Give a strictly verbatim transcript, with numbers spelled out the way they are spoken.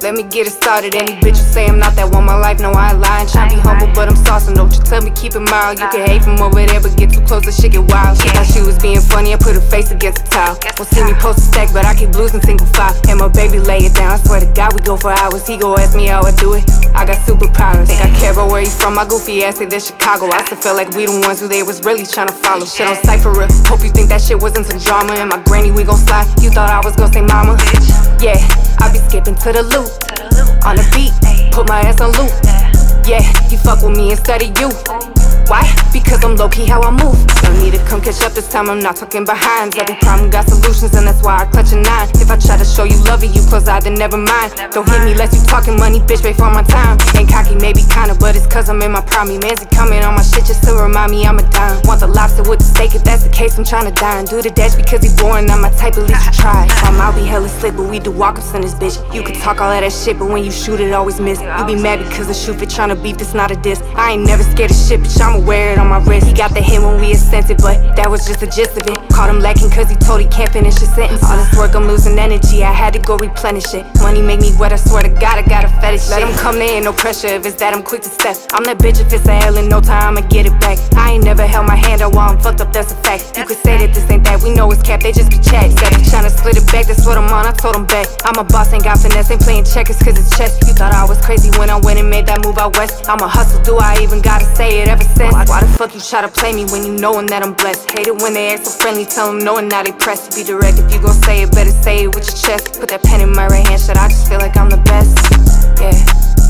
let me get it started. Any bitch who say I'm not that one, my life, no I ain't lying. Tryna be humble, but I'm saucing. Don't you tell me keep it mild. You can hate from over there, but get too close, the shit get wild. She thought she was being funny, I put her face against the towel. Won't see me post a stack, but I keep losing single file. And my baby lay it down, I swear to God we go for hours. He gon' ask me how I do it, I got superpowers. Think I care about where you from, my goofy ass say that Chicago. I still feel like we the ones who they was really tryna follow. Shit on sight for real, hope you think that shit wasn't some drama. And my granny, we gon' slide, you thought I was gon' say mama. Yeah, I be skipping to the loop, on the beat, put my ass on loop. Yeah, you fuck with me instead of you. Why? Because I'm low-key how I move. Don't need to come catch up this time, I'm not talking behind. Every problem got solutions and that's why I clutch a nine. If I try to show you love it, you close out, then never mind. Don't hit me less you talking money, bitch, wait for my time. Ain't cocky, maybe kinda, but it's cause I'm in my prime. Me man's coming on my shit just to remind me I'm a dime. Want the lobster with the steak, if that's the case, I'm tryna dine. Do the dash because he boring, not my type, at least you try. My mouth be hella slick, but we do walk-ups in this bitch. You can talk all of that shit, but when you shoot it, always miss. You be mad because the shoot fit tryna beef, this not a diss. I ain't never scared of shit, bitch, I'ma wear it on my wrist. He got the hit when we ascended, but that was just the gist of it. Caught him lacking cause he told he can't finish his sentence. All this work, I'm losing energy, I had to go replenish it. Money make me wet, I swear to God, I got a fetish. Let him come, there ain't no pressure, if it's that I'm quick to step. I'm that bitch, if it's a hell in no time, I'ma get it back. I ain't never held my hand out while I'm fucked up, that's a fact. You could say that this ain't that, we know it's cap, they just be chat. Said he tryna split it back, that's what I'm on, I told him back. I'm a boss, ain't got finesse, ain't playing checkers cause it's chess. You thought I was crazy when I went and made that move out west. I'm a hustle, do I even gotta say it ever since? Why the fuck you try to play me when you knowin' that I'm blessed? Hate it when they act so friendly, tell them no and now they press. Be direct, if you gon' say it, better say it with your chest. Put that pen in my right hand, shit, I just feel like I'm the best. Yeah.